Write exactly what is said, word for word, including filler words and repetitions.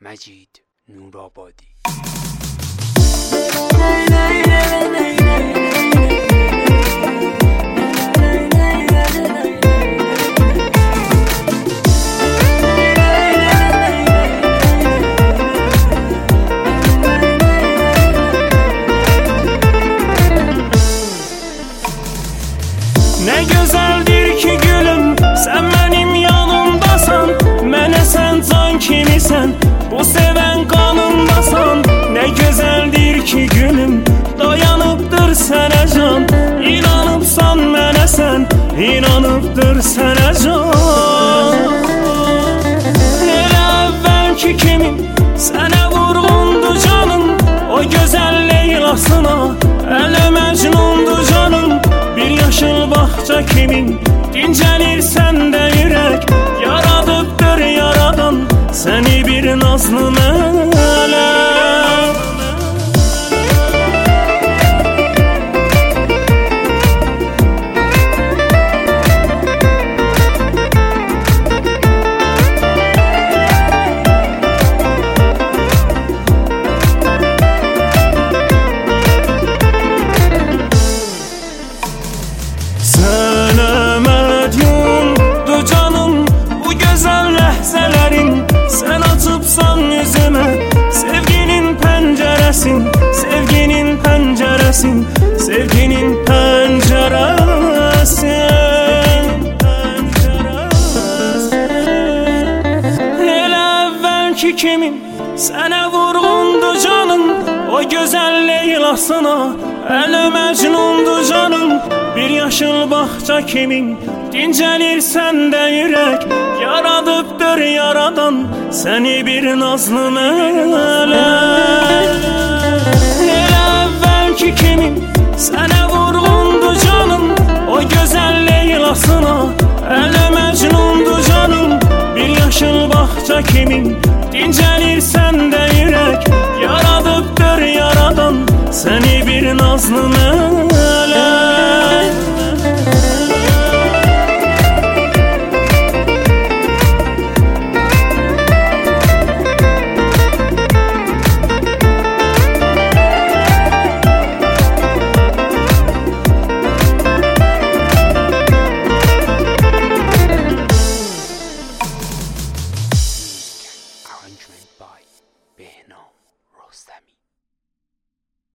مجید نورآبادی. Ne güzeldir ki gülüm, sen benim yanımdasan. Mene sen can kimisən, bu seven kanımdasan. Ne güzeldir ki gülüm, dayanıpdır sənə can. İnanıbsan mənə sən, inanıbdır sənə can. Elə əvvəlki kimi sənə vurğundu canım, o gözəl Leylasına ələ məcnundu canım. Bir yaşıl bağça kimin dincəlir səndə ürək, yaradıbdır yaradan səni bir nazlı mələk. Sənə mədyundu canım bu gözəl ləhzələrin, sən açıbsan üzümə sevginin pəncərəsin, sevginin pəncərəsin, sevginin pəncərəsin. Elə əvvəlki kimi sənə vurğundu canım, o gözəl Leylasına ələ məcnundu canım. Bir yaşıl bağça kimin dincəlir səndə ürək, yaradıbdır yaradan səni bir nazlı mələk. Elə əvvəlki kimi sənə vurğundu canım, o gözəl Leylasına ələ məcnundu canım. Bir yaşıl bağça kimin dincəlir səndə ürək, yaradıbdır yaradan səni bir nazlı mələk.